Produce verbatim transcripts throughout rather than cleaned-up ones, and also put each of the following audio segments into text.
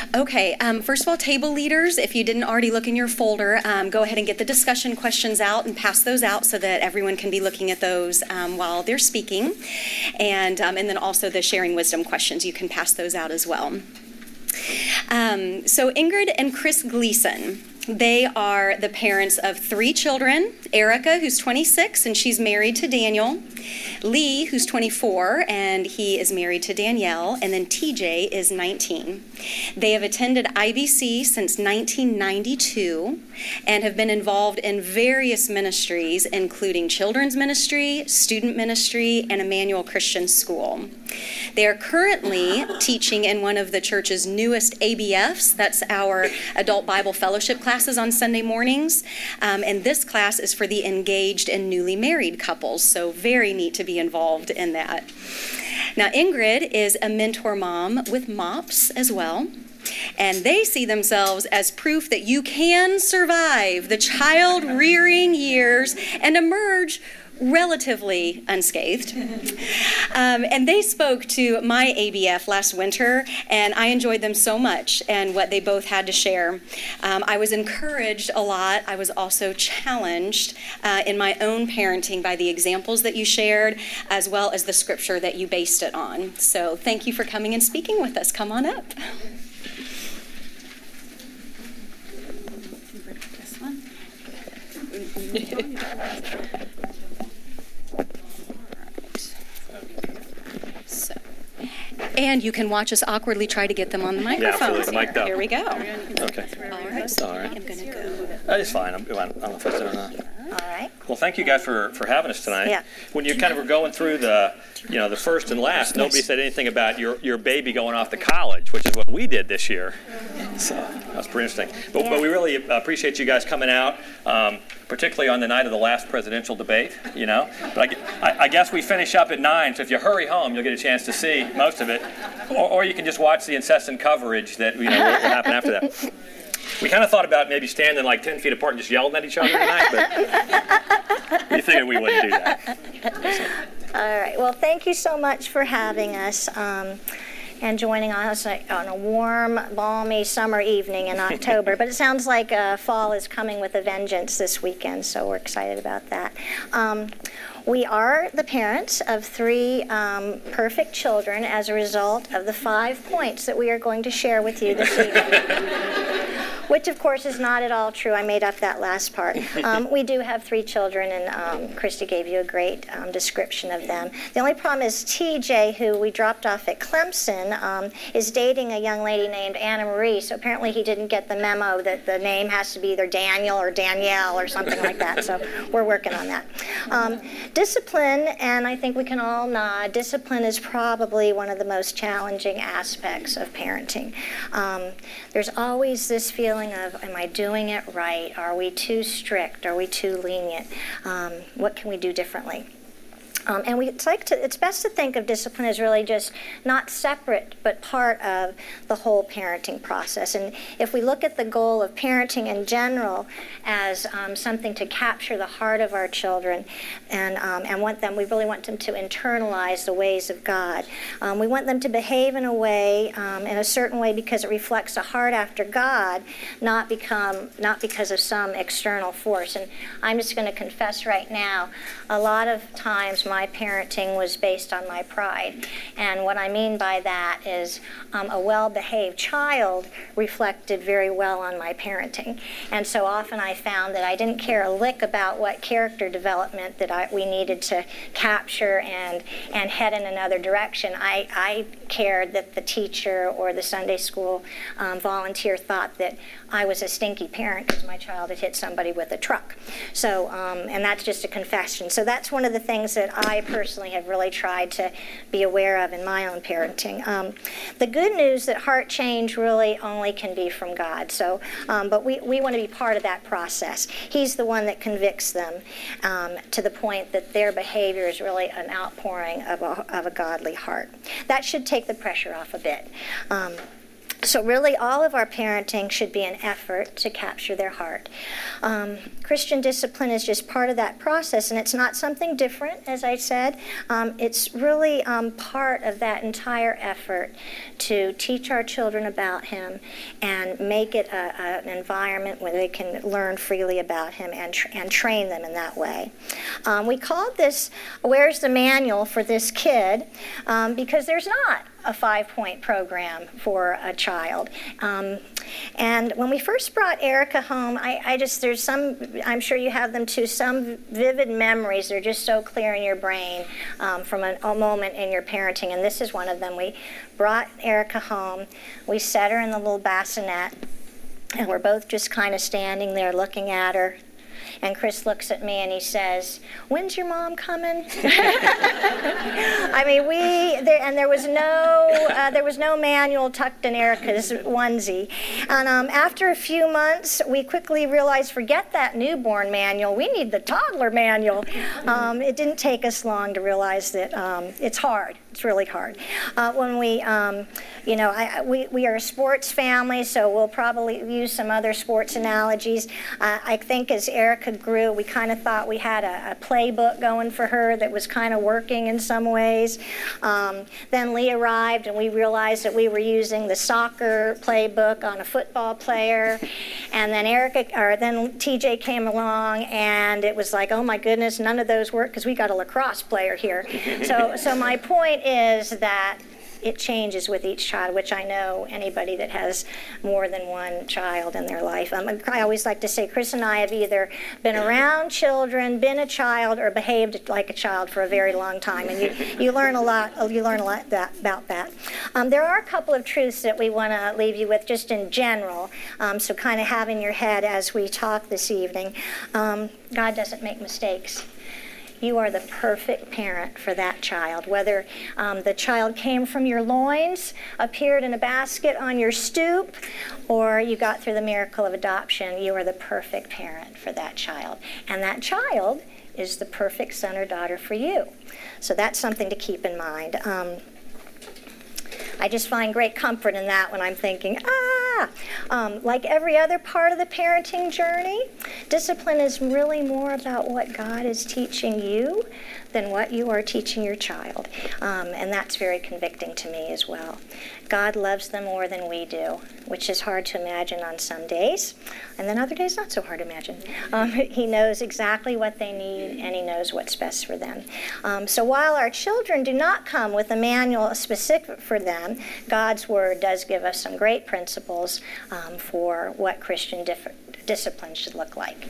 Okay, um, first of all, table leaders, if you didn't already look in your folder, um, go ahead and get the discussion questions out and pass those out so that everyone can be looking at those um, while they're speaking. And, um, and then also the sharing wisdom questions, you can pass those out as well. Um, so Ingrid and Chris Gleason, they are the parents of three children. Erica, who's twenty-six, and she's married to Daniel. Lee, who's twenty-four, and he is married to Danielle. And then T J is nineteen. They have attended I B C since nineteen ninety-two and have been involved in various ministries, including children's ministry, student ministry, and Emmanuel Christian School. They are currently teaching in one of the church's newest A B Fs. That's our Adult Bible Fellowship classes on Sunday mornings. Um, and this class is for the engaged and newly married couples. So very neat to be involved in that. Now, Ingrid is a mentor mom with MOPS as well. And they see themselves as proof that you can survive the child rearing years and emerge relatively unscathed. Um, and they spoke to my A B F last winter, and I enjoyed them so much and what they both had to share. Um, I was encouraged a lot. I was also challenged uh, in my own parenting by the examples that you shared, as well as the scripture that you based it on. So thank you for coming and speaking with us. Come on up. This one. And you can watch us awkwardly try to get them on the microphones. Yeah, absolutely. Mic'd up. Here we go. Okay. All right. All right. I'm going to go. That is fine. I'm, I don't know if that's it or not. All right. Well, thank you guys for, for having us tonight. Yeah. When you kind of were going through the, you know, the first and last, nobody said anything about your, your baby going off to college, which is what we did this year. So that's pretty interesting. But, Yeah. but we really appreciate you guys coming out, um, particularly on the night of the last presidential debate, you know. But I, I, I guess we finish up at nine, so if you hurry home, you'll get a chance to see most of it. Or, or you can just watch the incessant coverage that, you know, will, will happen after that. We kind of thought about maybe standing like ten feet apart and just yelling at each other tonight, but we figured we wouldn't do that. All right. Well, thank you so much for having us um, and joining us on a warm, balmy summer evening in October. But it sounds like uh, fall is coming with a vengeance this weekend, so we're excited about that. Um, We are the parents of three um, perfect children as a result of the five points that we are going to share with you this evening. Which, of course, is not at all true. I made up that last part. Um, we do have three children, and um, Christy gave you a great um, description of them. The only problem is T J, who we dropped off at Clemson, um, is dating a young lady named Anna Marie. So apparently he didn't get the memo that the name has to be either Daniel or Danielle or something like that. So we're working on that. Um, discipline, and I think we can all nod, discipline is probably one of the most challenging aspects of parenting. Um, there's always this feeling of, am I doing it right? Are we too strict? Are we too lenient? Um, what can we do differently? Um, and we, it's like to, it's best to think of discipline as really just not separate, but part of the whole parenting process. And if we look at the goal of parenting in general as um, something to capture the heart of our children, and um, and want them, we really want them to internalize the ways of God. Um, we want them to behave in a way, um, in a certain way, because it reflects a heart after God, not become not because of some external force. And I'm just going to confess right now, a lot of times my parenting was based on my pride. And what I mean by that is um, a well-behaved child reflected very well on my parenting. And so often I found that I didn't care a lick about what character development that I, we needed to capture and and head in another direction. I, I cared that the teacher or the Sunday school um, volunteer thought that I was a stinky parent because my child had hit somebody with a truck. So, um, and that's just a confession. So that's one of the things that I personally have really tried to be aware of in my own parenting. Um, the good news that heart change really only can be from God. So, um, but we, we want to be part of that process. He's the one that convicts them um, to the point that their behavior is really an outpouring of a, of a godly heart. That should take the pressure off a bit. Um, So really, all of our parenting should be an effort to capture their heart. Um, Christian discipline is just part of that process, and it's not something different, as I said. Um, it's really um, part of that entire effort to teach our children about Him and make it a, a, an environment where they can learn freely about Him and, tra- and train them in that way. Um, we called this, "Where's the Manual for This Kid?" Um, because there's not a five-point program for a child. Um, and when we first brought Erica home, I, I just, there's some, I'm sure you have them too, some vivid memories. They're just so clear in your brain um, from a, a moment in your parenting, and this is one of them. We brought Erica home. We set her in the little bassinet, and we're both just kind of standing there looking at her. And Chris looks at me and he says, "When's your mom coming?" I mean, we there, and there was no uh, there was no manual tucked in Erica's onesie. And um, after a few months, we quickly realized, forget that newborn manual. We need the toddler manual. Um, it didn't take us long to realize that um, it's hard. It's really hard. Uh, when we, um, you know, I, we we are a sports family, so we'll probably use some other sports analogies. Uh, I think as Erica grew, we kind of thought we had a, a playbook going for her that was kind of working in some ways. Um, then Lee arrived, and we realized that we were using the soccer playbook on a football player. And then Erica, or then T J came along, and it was like, oh my goodness, none of those work because we got a lacrosse player here. So, so my point is that it changes with each child, which I know anybody that has more than one child in their life. Um, I always like to say Chris and I have either been around children, been a child, or behaved like a child for a very long time, and you, you learn a lot. You learn a lot that, about that. Um, there are a couple of truths that we want to leave you with, just in general. Um, so kind of have in your head as we talk this evening. Um, God doesn't make mistakes. You are the perfect parent for that child. Whether um, the child came from your loins, appeared in a basket on your stoop, or you got through the miracle of adoption, you are the perfect parent for that child. And that child is the perfect son or daughter for you. So that's something to keep in mind. Um, I just find great comfort in that when I'm thinking, ah, um, like every other part of the parenting journey, discipline is really more about what God is teaching you than what you are teaching your child. Um, and that's very convicting to me as well. God loves them more than we do, which is hard to imagine on some days, and then other days not so hard to imagine. Um, he knows exactly what they need, and He knows what's best for them. Um, so while our children do not come with a manual specific for them, God's Word does give us some great principles um, for what Christian dif- discipline should look like.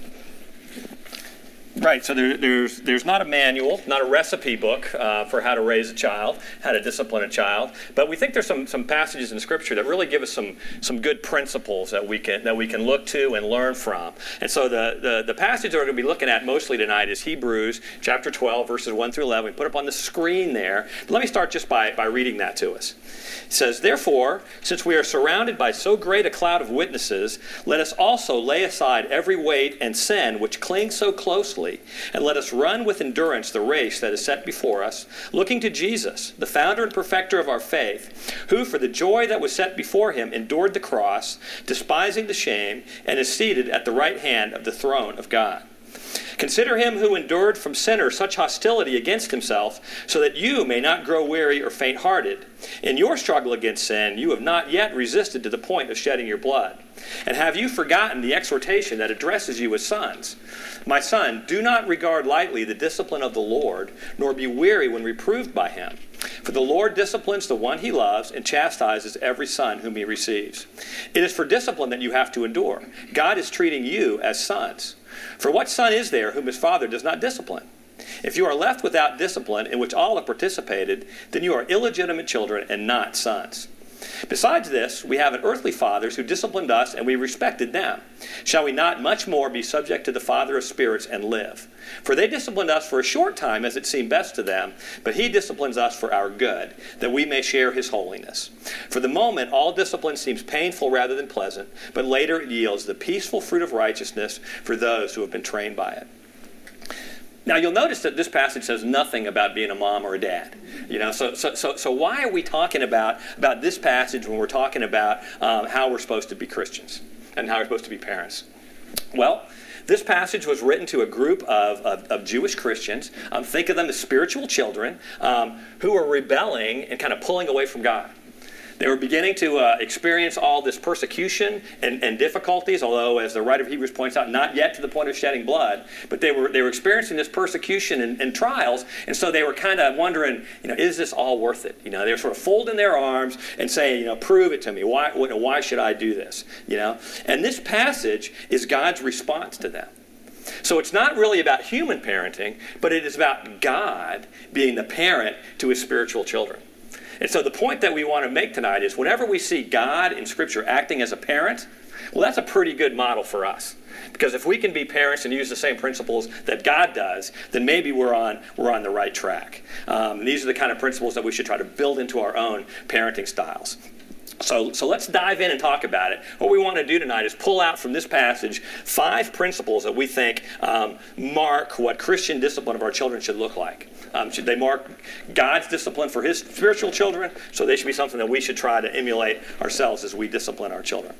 Right, so there, there's there's not a manual, not a recipe book uh, for how to raise a child, how to discipline a child, but we think there's some some passages in Scripture that really give us some some good principles that we can that we can look to and learn from. And so the the, the passage that we're going to be looking at mostly tonight is Hebrews chapter twelve, verses one through eleven. We put up on the screen there. But let me start just by, by reading that to us. It says, "Therefore, since we are surrounded by so great a cloud of witnesses, let us also lay aside every weight and sin which clings so closely, and let us run with endurance the race that is set before us, looking to Jesus, the founder and perfecter of our faith, who for the joy that was set before Him endured the cross, despising the shame, and is seated at the right hand of the throne of God. Consider Him who endured from sinners such hostility against Himself, so that you may not grow weary or faint-hearted. In your struggle against sin, you have not yet resisted to the point of shedding your blood. And have you forgotten the exhortation that addresses you as sons? My son, do not regard lightly the discipline of the Lord, nor be weary when reproved by Him. For the Lord disciplines the one He loves and chastises every son whom He receives. It is for discipline that you have to endure. God is treating you as sons. For what son is there whom his father does not discipline? If you are left without discipline in which all have participated, then you are illegitimate children and not sons. Besides this, we have an earthly fathers who disciplined us, and we respected them. Shall we not much more be subject to the Father of spirits and live? For they disciplined us for a short time as it seemed best to them, but He disciplines us for our good, that we may share His holiness. For the moment, all discipline seems painful rather than pleasant, but later it yields the peaceful fruit of righteousness for those who have been trained by it." Now, you'll notice that this passage says nothing about being a mom or a dad. You know, so so so, so why are we talking about, about this passage when we're talking about um, how we're supposed to be Christians and how we're supposed to be parents? Well, this passage was written to a group of, of, of Jewish Christians. Um, think of them as spiritual children um, who were rebelling and kind of pulling away from God. They were beginning to uh, experience all this persecution and, and difficulties, although, as the writer of Hebrews points out, not yet to the point of shedding blood. But they were they were experiencing this persecution and, and trials, and so they were kind of wondering, you know, is this all worth it? You know, they were sort of folding their arms and saying, you know, prove it to me. Why why should I do this? You know, and this passage is God's response to them. So it's not really about human parenting, but it is about God being the parent to his spiritual children. And so the point that we want to make tonight is whenever we see God in Scripture acting as a parent, well, that's a pretty good model for us. Because if we can be parents and use the same principles that God does, then maybe we're on we're on the right track. Um, these are the kind of principles that we should try to build into our own parenting styles. So, so let's dive in and talk about it. What we want to do tonight is pull out from this passage five principles that we think um, mark what Christian discipline of our children should look like. Um, should they mark God's discipline for his spiritual children? So they should be something that we should try to emulate ourselves as we discipline our children.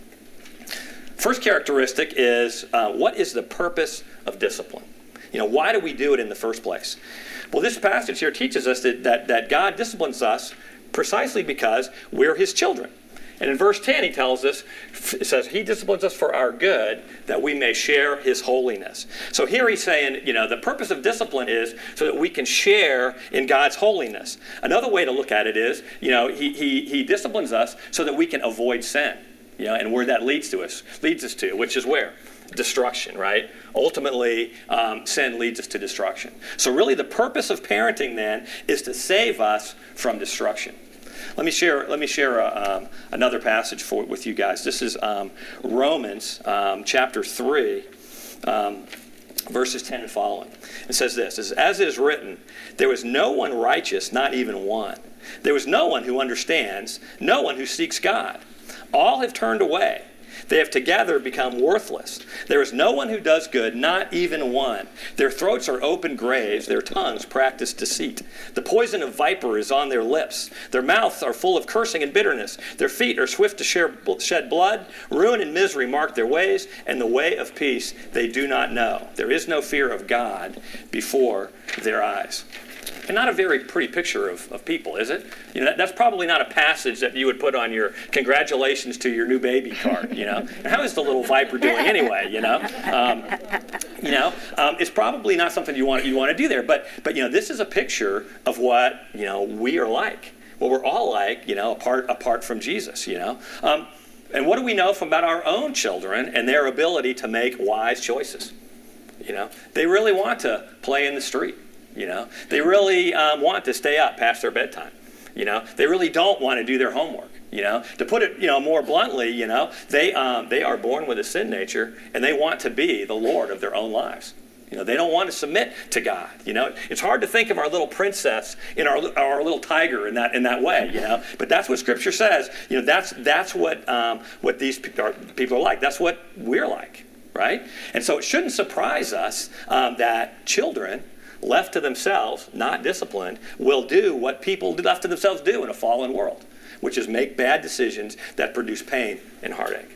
First characteristic is, uh, what is the purpose of discipline? You know, why do we do it in the first place? Well, this passage here teaches us that, that, that God disciplines us precisely because we're his children. And in verse ten, he tells us, it says, he disciplines us for our good, that we may share his holiness. So here he's saying, you know, the purpose of discipline is so that we can share in God's holiness. Another way to look at it is, you know, he he, he disciplines us so that we can avoid sin. You know, and where that leads to us, leads us to, which is where? Destruction, right? Ultimately, um, sin leads us to destruction. So really the purpose of parenting then is to save us from destruction. Let me share. Let me share a, um, another passage for with you guys. This is um, Romans um, chapter three, um, verses ten and following. It says this: "As it is written, there was no one righteous, not even one. There was no one who understands, no one who seeks God. All have turned away. They have together become worthless. There is no one who does good, not even one. Their throats are open graves. Their tongues practice deceit. The poison of viper is on their lips. Their mouths are full of cursing and bitterness. Their feet are swift to shed blood. Ruin and misery mark their ways, and the way of peace they do not know. There is no fear of God before their eyes." And not a very pretty picture of, of people, is it? You know, that, that's probably not a passage that you would put on your congratulations to your new baby card, you know. And how is the little viper doing anyway, you know? Um, you know, um, it's probably not something you want you want to do there. But, but, you know, this is a picture of what, you know, we are like. What we're all like, you know, apart, apart from Jesus, you know. Um, and what do we know from about our own children and their ability to make wise choices? You know, they really want to play in the street. You know, they really um, want to stay up past their bedtime. You know, they really don't want to do their homework. You know, to put it, you know, more bluntly, you know, they um, they are born with a sin nature, and they want to be the Lord of their own lives. You know, they don't want to submit to God. You know, it's hard to think of our little princess in our our little tiger in that in that way. You know, but that's what Scripture says. You know, that's that's what um, what these people are, people are like. That's what we're like, right? And so it shouldn't surprise us um, that children, left to themselves, not disciplined, will do what people left to themselves do in a fallen world, which is make bad decisions that produce pain and heartache.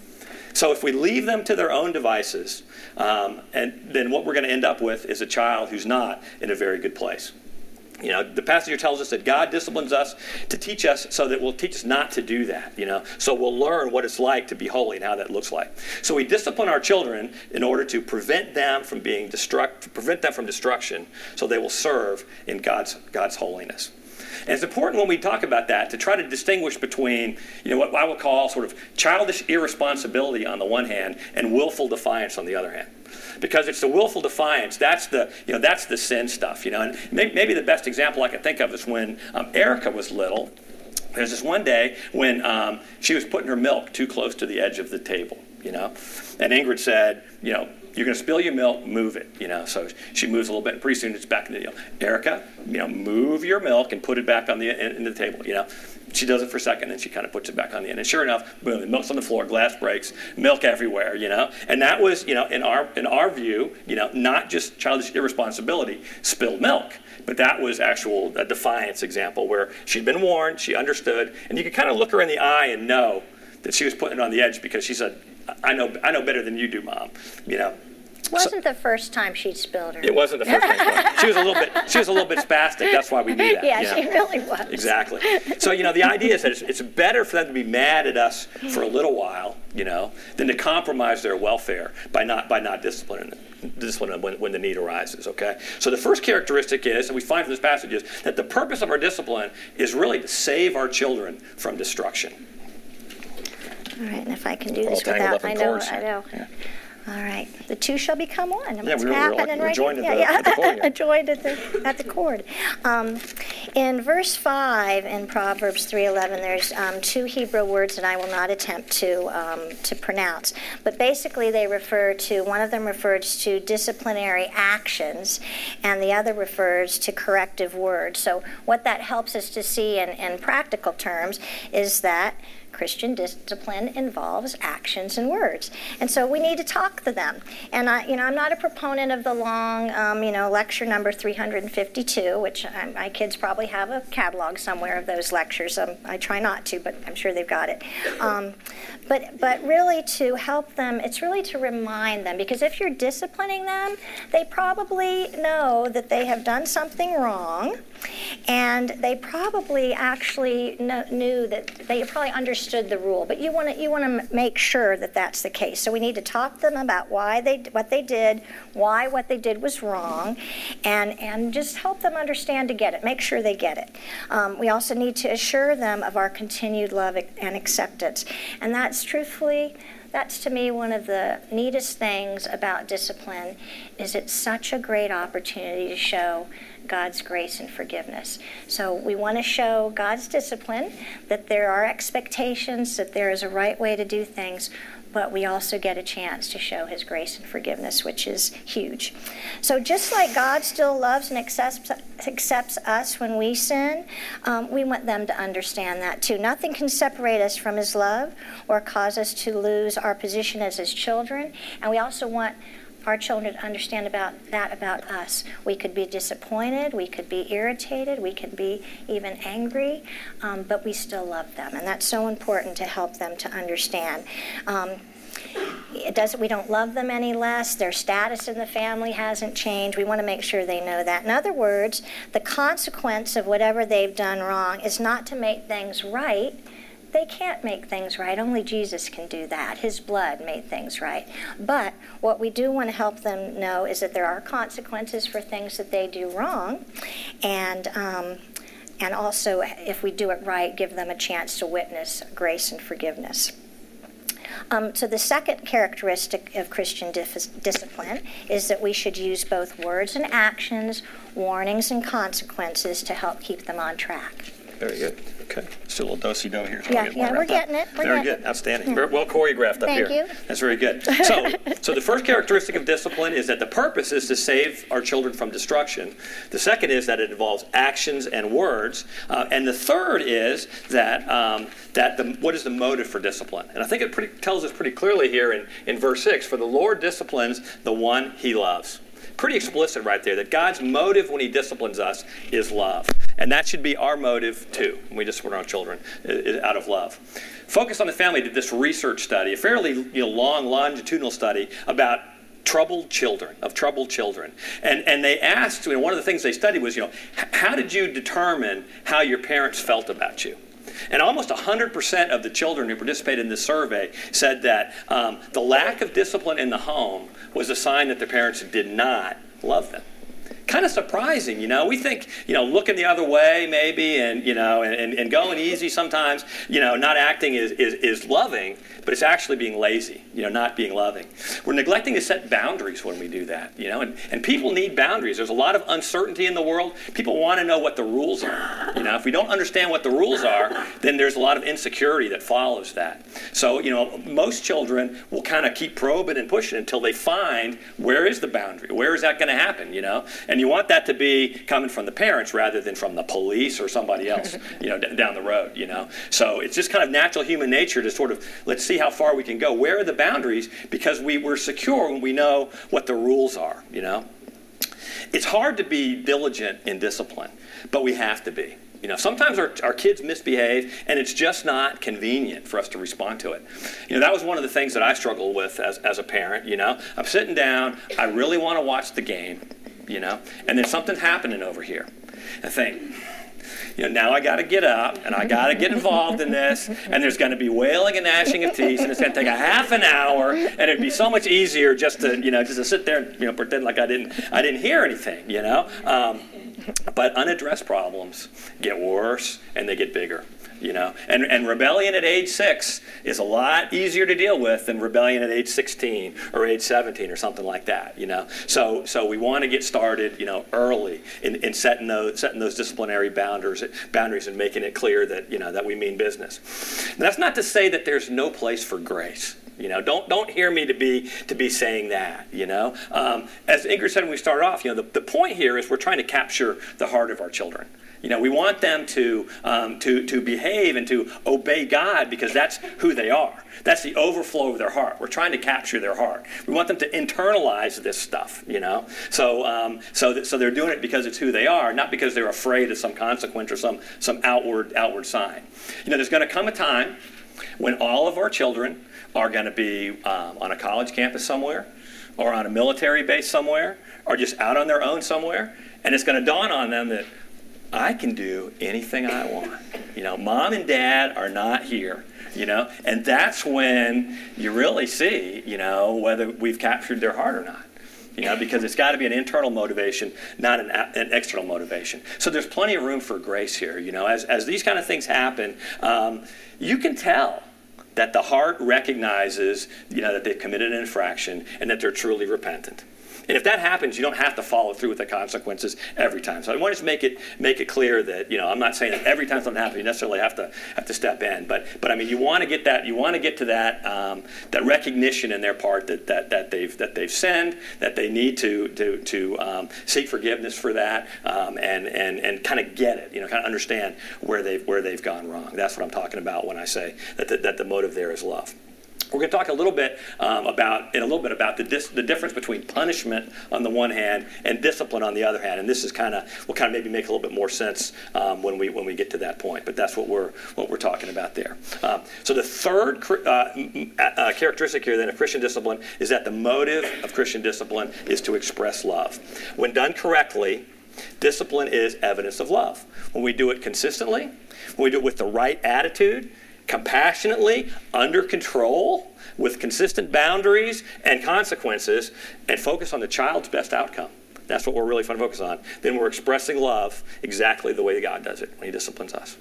So if we leave them to their own devices, um, and then what we're going to end up with is a child who's not in a very good place. You know, the passage here tells us that God disciplines us to teach us so that will teach us not to do that, you know. So we'll learn what it's like to be holy and how that looks like. So we discipline our children in order to prevent them from being destruct, prevent them from destruction, so they will serve in God's God's holiness. And it's important when we talk about that to try to distinguish between, you know, what I would call sort of childish irresponsibility on the one hand and willful defiance on the other hand. Because it's the willful defiance, that's the, you know, that's the sin stuff, you know. And maybe, maybe the best example I can think of is when um, Erica was little. There's this one day when um, she was putting her milk too close to the edge of the table, you know. And Ingrid said, you know, you're going to spill your milk, move it, you know. So she moves a little bit, and pretty soon it's back in the, you know, Erica, you know, move your milk and put it back on the in, in the table, you know. She does it for a second, and she kind of puts it back on the end. And sure enough, boom, the milk's on the floor, glass breaks, milk everywhere, you know. And that was, you know, in our in our view, you know, not just childish irresponsibility, spilled milk, but that was actual a defiance example where she'd been warned, she understood, and you could kind of look her in the eye and know that she was putting it on the edge because she said, "I know, I know better than you do, Mom," you know. It wasn't so, the first time she'd spilled her. It wasn't the first time. She was a little bit. She was a little bit spastic. That's why we knew that. Yeah, you know? she really was. Exactly. So you know, the idea is that it's, it's better for them to be mad at us for a little while, you know, than to compromise their welfare by not by not disciplining them, disciplining them when, when the need arises. Okay. So the first characteristic is, and we find from this passage, is that the purpose of our discipline is really to save our children from destruction. All right, and if I can do this without, I know, I know. Yeah. All right. The two shall become one. Yeah, What's we were, happening we were, right joined here? at the, yeah, at the cord. yeah. joined at the at the cord. Um, in verse five in Proverbs three eleven, there's um, two Hebrew words that I will not attempt to um, to pronounce, but basically they refer to, one of them refers to disciplinary actions, and the other refers to corrective words. So what that helps us to see in, in practical terms is that Christian discipline involves actions and words, and so we need to talk to them. And I, you know, I'm not a proponent of the long, um, you know, lecture number three hundred fifty-two, which I, my kids probably have a catalog somewhere of those lectures. Um, I try not to, but I'm sure they've got it. Um, but but really to help them, it's really to remind them, because if you're disciplining them, they probably know that they have done something wrong, and they probably actually kn- knew that they probably understood the rule, but you want to you want to make sure that that's the case. So we need to talk to them about why they what they did, why what they did was wrong, and and just help them understand to get it. Make sure they get it. Um, we also need to assure them of our continued love and acceptance, and that's truthfully. That's, to me, one of the neatest things about discipline, is it's such a great opportunity to show God's grace and forgiveness. So we want to show God's discipline, that there are expectations, that there is a right way to do things, but we also get a chance to show his grace and forgiveness, which is huge. So just like God still loves and accepts, accepts us when we sin, um, we want them to understand that too. Nothing can separate us from his love or cause us to lose our position as his children. And we also want our children to understand about that about us. We could be disappointed, we could be irritated, we could be even angry, um, but we still love them. And that's so important to help them to understand. Um, it doesn't, we don't love them any less. Their status in the family hasn't changed. We want to make sure they know that. In other words, the consequence of whatever they've done wrong is not to make things right. They can't make things right. Only Jesus can do that. His blood made things right. But what we do want to help them know is that there are consequences for things that they do wrong. And um, and also, if we do it right, give them a chance to witness grace and forgiveness. Um, so the second characteristic of Christian dif- discipline is that we should use both words and actions, warnings and consequences to help keep them on track. Very good. Okay. Still a little do-si-do here. So Yeah, get yeah, we're getting it. We're very getting good. Outstanding. Very well choreographed up Thank here. you. That's very good. So, so the first characteristic of discipline is that the purpose is to save our children from destruction. The second is that it involves actions and words. Uh, and the third is that um, that the, what is the motive for discipline? And I think it pretty, tells us pretty clearly here in, in verse six, for the Lord disciplines the one he loves. Pretty explicit right there, that God's motive when he disciplines us is love. And that should be our motive too, when we discipline our children, is out of love. Focus on the Family did this research study, a fairly you know, long longitudinal study about troubled children, of troubled children. And and they asked, you know, one of the things they studied was, you know, how did you determine how your parents felt about you? And almost one hundred percent of the children who participated in this survey said that um, the lack of discipline in the home was a sign that their parents did not love them. Kind of surprising, you know. We think, you know, looking the other way maybe and, you know, and, and going easy sometimes, you know, not acting is, is, is loving, but it's actually being lazy, you know, not being loving. We're neglecting to set boundaries when we do that, you know, and, and people need boundaries. There's a lot of uncertainty in the world. People want to know what the rules are. You know, if we don't understand what the rules are, then there's a lot of insecurity that follows that. So, you know, most children will kind of keep probing and pushing until they find where is the boundary, where is that going to happen, you know. And And you want that to be coming from the parents rather than from the police or somebody else, you know, d- down the road, you know. So it's just kind of natural human nature to sort of, let's see how far we can go. Where are the boundaries? Because we, we're secure when we know what the rules are, you know. It's hard to be diligent in discipline, but we have to be. You know, sometimes our, our kids misbehave, and it's just not convenient for us to respond to it. You know, that was one of the things that I struggled with as, as a parent, you know. I'm sitting down, I really want to watch the game, you know, and then something's happening over here. I think, you know, now I got to get up, and I got to get involved in this, and there's going to be wailing and gnashing of teeth, and it's going to take a half an hour, and it'd be so much easier just to, you know, just to sit there and, you know, pretend like I didn't, I didn't hear anything, you know. Um, But unaddressed problems get worse and they get bigger, you know. And and rebellion at age six is a lot easier to deal with than rebellion at age sixteen or age seventeen or something like that, you know. So so we want to get started, you know, early in, in setting those setting those disciplinary boundaries boundaries and making it clear that, you know, that we mean business. And that's not to say that there's no place for grace. You know, don't don't hear me to be to be saying that. You know, um, as Ingrid said when we started off, you know, the, the point here is we're trying to capture the heart of our children. You know, we want them to um, to to behave and to obey God because that's who they are. That's the overflow of their heart. We're trying to capture their heart. We want them to internalize this stuff. You know, so um, so that, so they're doing it because it's who they are, not because they're afraid of some consequence or some some outward outward sign. You know, there's going to come a time when all of our children are going to be um, on a college campus somewhere, or on a military base somewhere, or just out on their own somewhere, and it's going to dawn on them that I can do anything I want. You know, mom and dad are not here, you know, and that's when you really see, you know, whether we've captured their heart or not. You know, because it's got to be an internal motivation, not an, an external motivation. So there's plenty of room for grace here. You know, as as these kind of things happen, um, you can tell that the heart recognizes, you know, that they've committed an infraction and that they're truly repentant. And if that happens, you don't have to follow through with the consequences every time. So I want to just make it make it clear that, you know, I'm not saying that every time something happens you necessarily have to have to step in. But but I mean, you want to get that you want to get to that um, that recognition in their part that, that that they've that they've sinned, that they need to to to um, seek forgiveness for that, um, and and and kind of get it, you know, kind of understand where they've where they've gone wrong. That's what I'm talking about when I say that the, that the motive there is love. We're going to talk a little bit um, about, in a little bit about the dis- the difference between punishment on the one hand and discipline on the other hand. And this is kind of will kind of maybe make a little bit more sense um, when we when we get to that point. But that's what we're what we're talking about there. Um, so the third uh, uh, characteristic here then of Christian discipline is that the motive of Christian discipline is to express love. When done correctly, discipline is evidence of love. When we do it consistently, when we do it with the right attitude, compassionately, under control, with consistent boundaries and consequences, and focus on the child's best outcome. That's what we're really trying to focus on. Then we're expressing love exactly the way God does it when he disciplines us.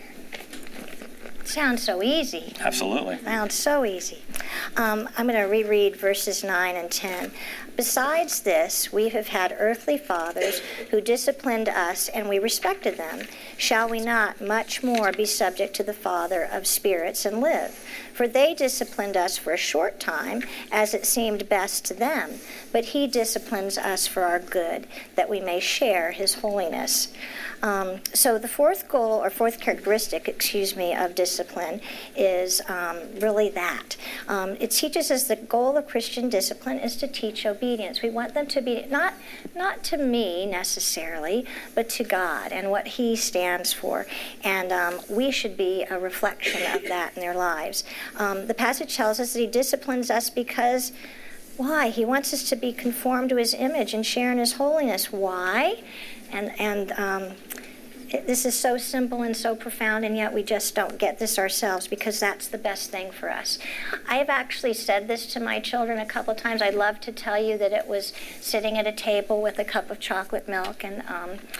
Sounds so easy. Absolutely. Sounds so easy. Um, I'm going to reread verses nine and ten. Besides this, we have had earthly fathers who disciplined us, and we respected them. Shall we not much more be subject to the Father of spirits and live? For they disciplined us for a short time, as it seemed best to them. But he disciplines us for our good, that we may share his holiness. Um, so the fourth goal, or fourth characteristic, excuse me, of discipline is um, really that. Um, it teaches us the goal of Christian discipline is to teach obedience. We want them to be, not, not to me necessarily, but to God and what he stands for. And um, we should be a reflection of that in their lives. Um, the passage tells us that he disciplines us because, why? He wants us to be conformed to his image and share in his holiness. Why? And, and um, it, this is so simple and so profound, and yet we just don't get this ourselves because that's the best thing for us. I've actually said this to my children a couple times. I'd love to tell you that it was sitting at a table with a cup of chocolate milk, and um,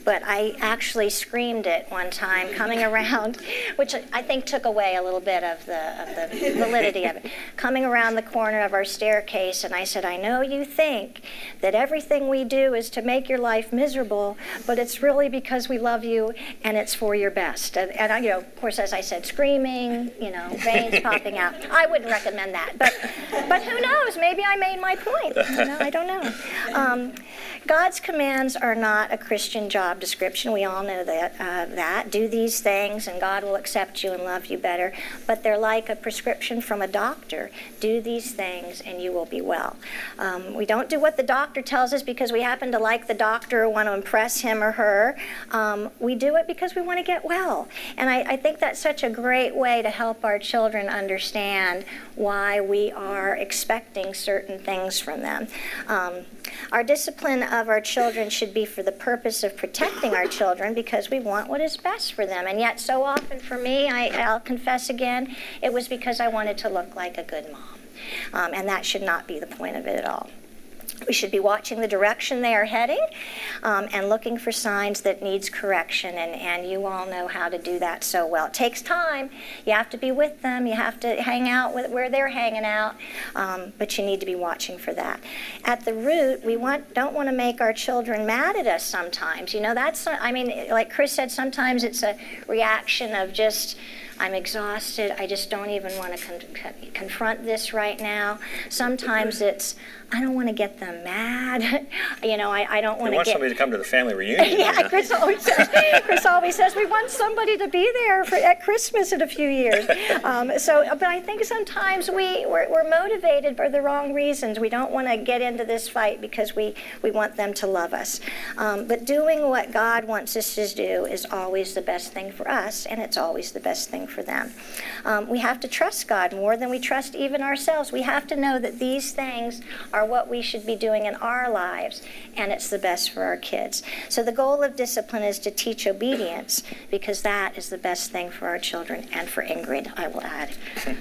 but I actually screamed it one time coming around, which I think took away a little bit of the, of the validity of it. Coming around the corner of our staircase, and I said, I know you think that everything we do is to make your life miserable, but it's really because we love you and it's for your best. And, and I, you know, of course, as I said, screaming, you know, veins popping out. I wouldn't recommend that, but but who knows? Maybe I made my point. You know, I don't know. Um, God's commands are not a Christian job description. We all know that. Uh, that do these things, and God will accept you and love you better. But they're like a prescription from a doctor. Do these things, and you will be well. Um, we don't do what the doctor tells us because we happen to like the doctor or want to impress him or her. Um, we do it because we want to get well. And I, I think that's such a great way to help our children understand why we are expecting certain things from them. Um, our discipline of our children should be for the purpose of protecting our children because we want what is best for them. And yet so often for me, I, I'll confess again, it was because I wanted to look like a good mom. Um, and that should not be the point of it at all. We should be watching the direction they are heading um, and looking for signs that needs correction, and, and you all know how to do that so well. It takes time. You have to be with them. You have to hang out with where they're hanging out, um, but you need to be watching for that. At the root, we want don't want to make our children mad at us sometimes. You know, that's, I mean, like Chris said, sometimes it's a reaction of just, I'm exhausted. I just don't even want to con- con- confront this right now. Sometimes it's, I don't want to get them mad. you know, I, I don't want We to want get... somebody to come to the family reunion. yeah, you know? Chris always says, Chris always says, we want somebody to be there for, at Christmas in a few years. Um, so, but I think sometimes we, we're, we're motivated for the wrong reasons. We don't want to get into this fight because we, we want them to love us. Um, but doing what God wants us to do is always the best thing for us, and it's always the best thing for them. Um, we have to trust God more than we trust even ourselves. We have to know that these things are what we should be doing in our lives, and it's the best for our kids. So the goal of discipline is to teach obedience, because that is the best thing for our children, and for Ingrid, I will add.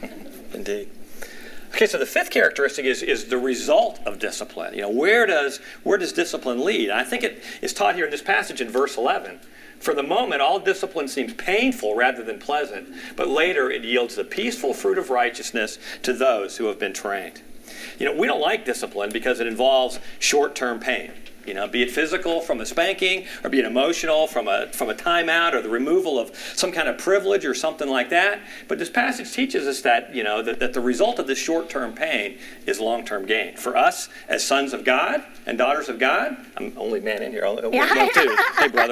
Indeed. Okay, so the fifth characteristic is, is the result of discipline. You know, where does where does discipline lead? And I think it is taught here in this passage in verse eleven. For the moment, all discipline seems painful rather than pleasant, but later it yields the peaceful fruit of righteousness to those who have been trained. You know, we don't like discipline because it involves short-term pain. You know, be it physical from a spanking, or be it emotional from a from a timeout, or the removal of some kind of privilege or something like that. But this passage teaches us that, you know, that, that the result of this short-term pain is long-term gain. For us, as sons of God and daughters of God, I'm the only man in here. One of two. Hey, brother.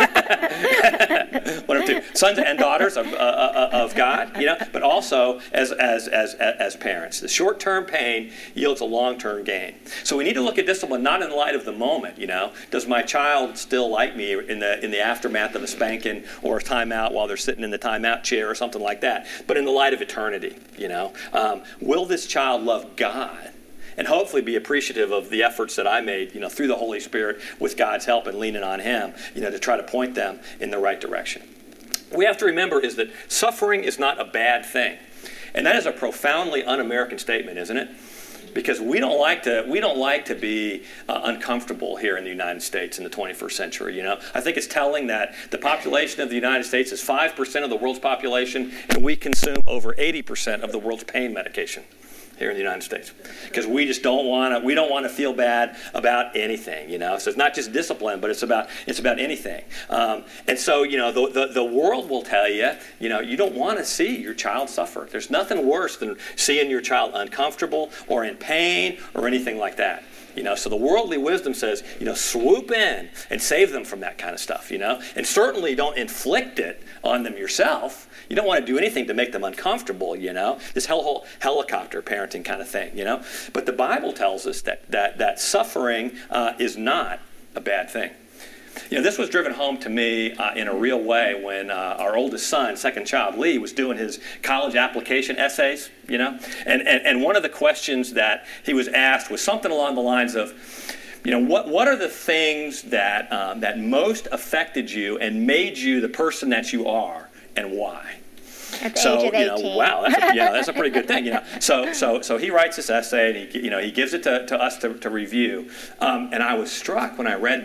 One of two. Sons and daughters of, uh, of God, you know, but also as, as, as, as parents. The short-term pain yields a long-term gain. So we need to look at discipline not in light of the moment. You know, does my child still like me in the in the aftermath of a spanking or a timeout while they're sitting in the timeout chair or something like that? But in the light of eternity, you know, um, will this child love God and hopefully be appreciative of the efforts that I made, you know, through the Holy Spirit with God's help and leaning on Him, you know, to try to point them in the right direction? What we have to remember is that suffering is not a bad thing, and that is a profoundly un-American statement, isn't it? Because we don't like to we don't like to be uh, uncomfortable here in the United States in the twenty-first century. You know, I think it's telling that the population of the United States is five percent of the world's population, and we consume over eighty percent of the world's pain medication here in the United States, because we just don't want to we don't want to feel bad about anything, you know. So it's not just discipline, but it's about it's about anything. Um, and so, you know, the, the the world will tell you, you know, you don't want to see your child suffer. There's nothing worse than seeing your child uncomfortable or in pain or anything like that. You know, so the worldly wisdom says, you know, swoop in and save them from that kind of stuff, you know, and certainly don't inflict it on them yourself. You don't want to do anything to make them uncomfortable, you know, this hell helicopter parenting kind of thing, you know. But the Bible tells us that that, that suffering uh, is not a bad thing. You know, this was driven home to me uh, in a real way when uh, our oldest son, second child, Lee, was doing his college application essays, you know. And, and, and one of the questions that he was asked was something along the lines of, you know, what, what are the things that, um, that most affected you and made you the person that you are, and why? At the so, age of you know, eighteen. wow, that's a, yeah, that's a pretty good thing, you know. So, so, so he writes this essay, and he, you know, he gives it to, to us to, to review. Um, and I was struck when I read that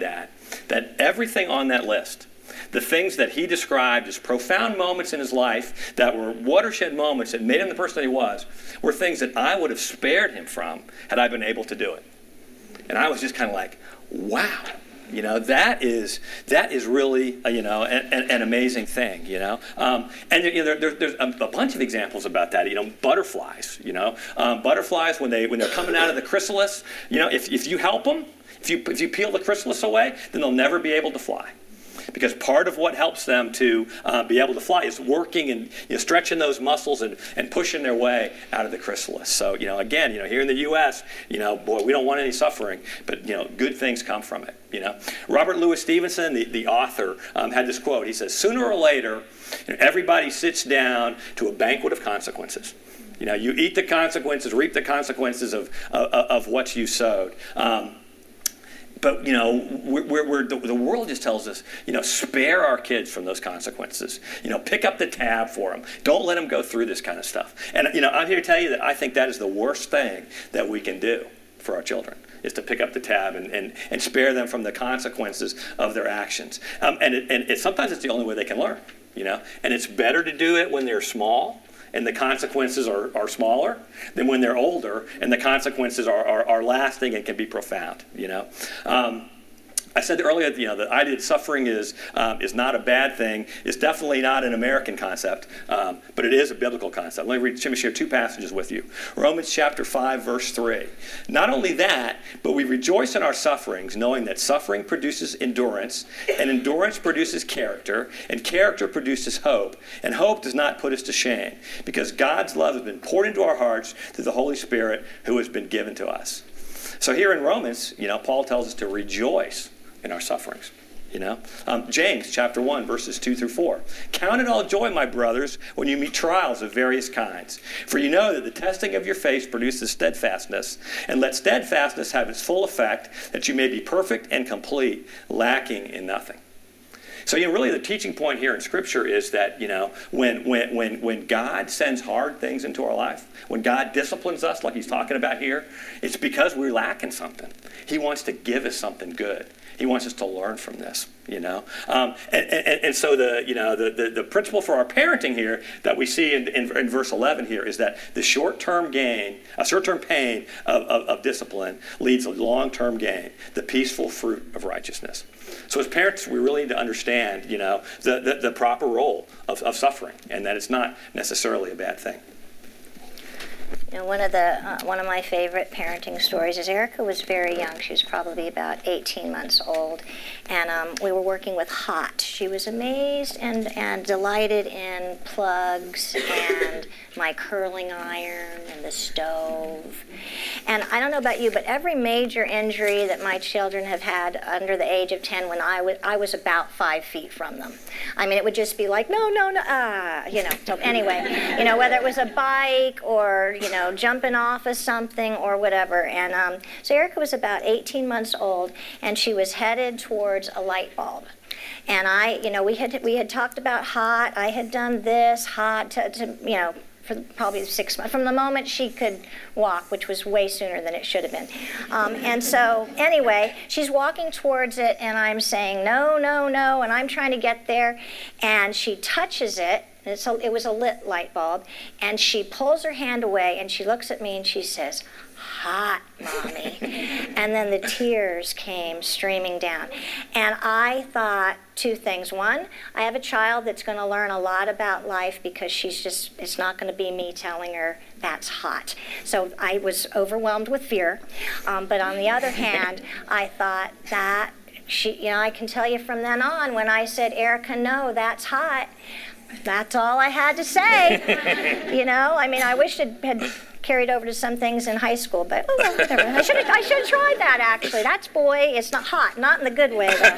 that everything on that list, the things that he described as profound moments in his life that were watershed moments that made him the person that he was, were things that I would have spared him from had I been able to do it. And I was just kind of like, wow. You know, that is that is really, uh, you know, an, an, an amazing thing, you know. Um, and you know, there, there, there's a, a bunch of examples about that. You know, butterflies, you know. Um, butterflies, when, they, when they're coming out of the chrysalis, you know, if, if you help them, if you, if you peel the chrysalis away, then they'll never be able to fly. Because part of what helps them to uh, be able to fly is working and you know, stretching those muscles and, and pushing their way out of the chrysalis. So, you know, again, you know, here in the U S, you know, boy, we don't want any suffering, but, you know, good things come from it, you know. Robert Louis Stevenson, the, the author, um, had this quote. He says, sooner or later, you know, everybody sits down to a banquet of consequences. You know, you eat the consequences, reap the consequences of, of, of what you sowed. Um, But, you know, we're, we're, the, the world just tells us, you know, spare our kids from those consequences. You know, pick up the tab for them. Don't let them go through this kind of stuff. And, you know, I'm here to tell you that I think that is the worst thing that we can do for our children, is to pick up the tab and, and, and spare them from the consequences of their actions. Um, and it, and it, sometimes it's the only way they can learn, you know. And it's better to do it when they're small and the consequences are, are smaller than when they're older and the consequences are, are, are lasting and can be profound, you know. Um, I said earlier, you know, the idea that suffering is um, is not a bad thing. It's definitely not an American concept, um, but it is a biblical concept. Let me read, let me share two passages with you. Romans chapter five, verse three. Not only that, but we rejoice in our sufferings, knowing that suffering produces endurance, and endurance produces character, and character produces hope. And hope does not put us to shame, because God's love has been poured into our hearts through the Holy Spirit who has been given to us. So here in Romans, you know, Paul tells us to rejoice in our sufferings, you know. Um, James chapter one, verses two through four. Count it all joy, my brothers, when you meet trials of various kinds. For you know that the testing of your faith produces steadfastness. And let steadfastness have its full effect, that you may be perfect and complete, lacking in nothing. So, you know, really the teaching point here in Scripture is that, you know, when, when, when, when God sends hard things into our life, when God disciplines us like he's talking about here, it's because we're lacking something. He wants to give us something good. He wants us to learn from this, you know. Um, and, and, and so the, you know, the, the, the principle for our parenting here that we see in, in, in verse eleven here is that the short-term gain, a short-term pain of, of, of discipline leads to long-term gain, the peaceful fruit of righteousness. So as parents, we really need to understand, you know, the, the, the proper role of, of suffering, and that it's not necessarily a bad thing. You know, one of the uh, one of my favorite parenting stories is Erica was very young. She was probably about eighteen months old, and um, we were working with hot. She was amazed and, and delighted in plugs and my curling iron and the stove. And I don't know about you, but every major injury that my children have had under the age of ten, when I was I was about five feet from them. I mean, it would just be like, no, no, no, ah, you know. So anyway, you know, whether it was a bike or, you know, jumping off of something or whatever. And um, so Erica was about eighteen months old, and she was headed towards a light bulb. And I, you know, we had we had talked about hot. I had done this hot to, to you know, for probably six months, from the moment she could walk, which was way sooner than it should have been. Um, and so, anyway, she's walking towards it, and I'm saying, no, no, no, and I'm trying to get there, and she touches it, and it's a, it was a lit light bulb, and she pulls her hand away, and she looks at me, and she says, hot, Mommy. And then the tears came streaming down. And I thought two things. One, I have a child that's going to learn a lot about life because she's just, it's not going to be me telling her that's hot. So I was overwhelmed with fear. Um, but on the other hand, I thought that, she, you know, I can tell you from then on, when I said, Erica, no, that's hot, that's all I had to say. You know, I mean, I wish it had carried over to some things in high school, but oh well, whatever. I should have I should have tried that actually. That's boy, it's not hot, not in the good way though.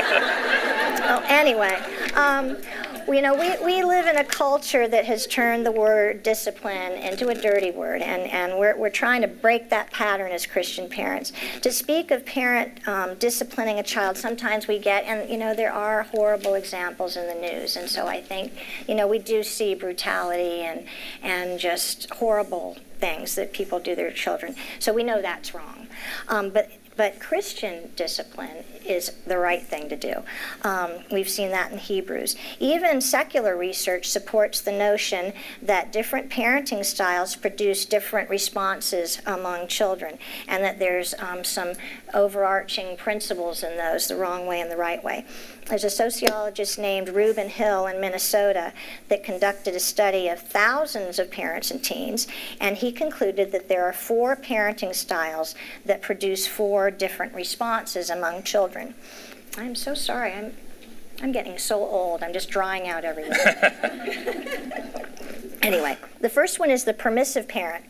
Oh, anyway, um, you know, we, we live in a culture that has turned the word discipline into a dirty word, and, and we're we're trying to break that pattern as Christian parents. To speak of parent um, disciplining a child, sometimes we get, and you know, there are horrible examples in the news, and so I think, you know, we do see brutality and and just horrible things that people do to their children. So we know that's wrong. Um, but But Christian discipline is the right thing to do. Um, we've seen that in Hebrews. Even secular research supports the notion that different parenting styles produce different responses among children, and that there's um, some overarching principles in those, the wrong way and the right way. There's a sociologist named Reuben Hill in Minnesota that conducted a study of thousands of parents and teens, and he concluded that there are four parenting styles that produce four different responses among children. I'm so sorry. I'm I'm getting so old. I'm just drying out everywhere. Anyway, the first one is the permissive parent.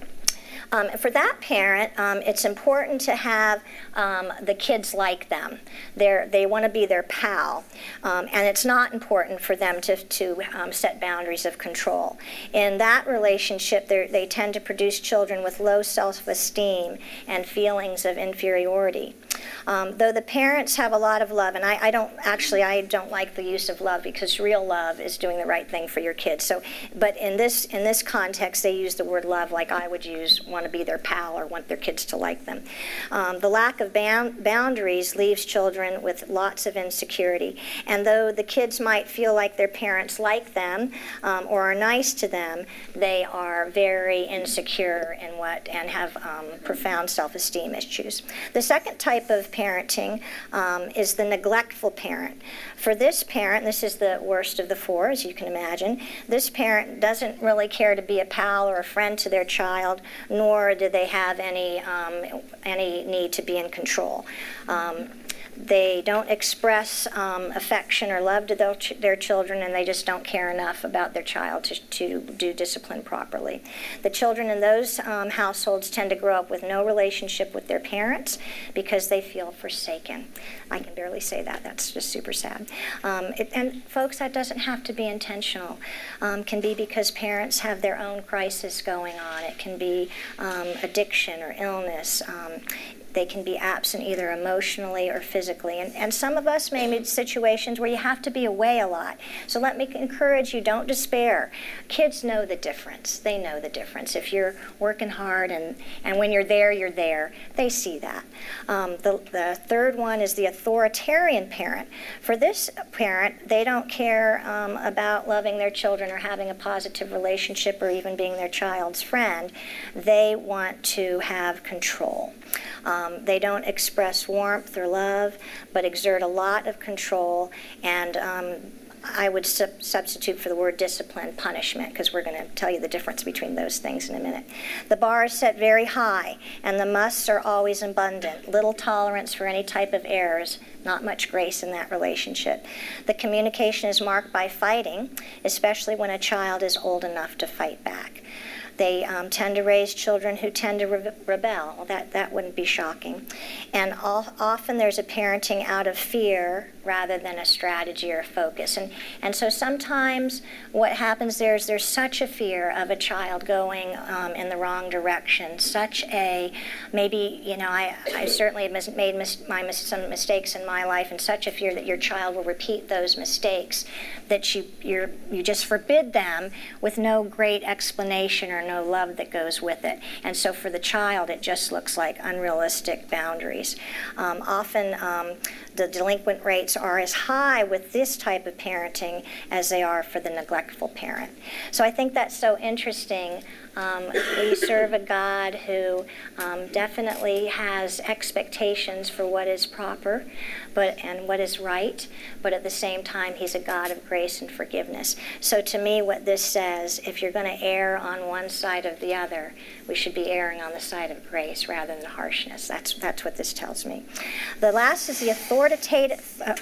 Um, for that parent, um, it's important to have um, the kids like them. They're, they want to be their pal. Um, and it's not important for them to, to um, set boundaries of control. In that relationship, they tend to produce children with low self-esteem and feelings of inferiority. Um, though the parents have a lot of love, and I, I don't, actually, I don't like the use of love, because real love is doing the right thing for your kids. So, but in this, in this context, they use the word love like I would use want to be their pal or want their kids to like them. Um, the lack of bound, boundaries leaves children with lots of insecurity. And though the kids might feel like their parents like them um, or are nice to them, they are very insecure in what and have um, profound self-esteem issues. The second type of parenting um, is the neglectful parent. For this parent, this is the worst of the four, as you can imagine, this parent doesn't really care to be a pal or a friend to their child, nor do they have any um, any need to be in control. Um, They don't express um, affection or love to their, ch- their children, and they just don't care enough about their child to, to do discipline properly. The children in those um, households tend to grow up with no relationship with their parents because they feel forsaken. I can barely say that. That's just super sad. Um, it, and folks, that doesn't have to be intentional. Um, can be because parents have their own crisis going on. It can be um, addiction or illness. Um, They can be absent either emotionally or physically. And, and some of us may meet situations where you have to be away a lot. So let me encourage you, don't despair. Kids know the difference. They know the difference. If you're working hard and, and when you're there, you're there, they see that. Um, the, the third one is the authoritarian parent. For this parent, they don't care um, about loving their children or having a positive relationship or even being their child's friend. They want to have control. Um, they don't express warmth or love, but exert a lot of control, and um, I would sub- substitute for the word discipline punishment, because we're going to tell you the difference between those things in a minute. The bar is set very high, and the musts are always abundant. Little tolerance for any type of errors, not much grace in that relationship. The communication is marked by fighting, especially when a child is old enough to fight back. They um, tend to raise children who tend to re- rebel. Well, that, that wouldn't be shocking. And all, often there's a parenting out of fear rather than a strategy or a focus. And, and so sometimes what happens there is there's such a fear of a child going um, in the wrong direction, such a, maybe, you know, I, I certainly have mis- made mis- my mis- some mistakes in my life, and such a fear that your child will repeat those mistakes, that you you're, you just forbid them with no great explanation or no love that goes with it. And so for the child, it just looks like unrealistic boundaries. Um, often um, the delinquent rates are as high with this type of parenting as they are for the neglectful parent. So I think that's so interesting. Um, we serve a God who um, definitely has expectations for what is proper but and what is right, but at the same time, he's a God of grace and forgiveness. So to me, what this says, if you're going to err on one side or the other, we should be erring on the side of grace rather than harshness. That's, that's what this tells me. The last is the authoritative... Uh,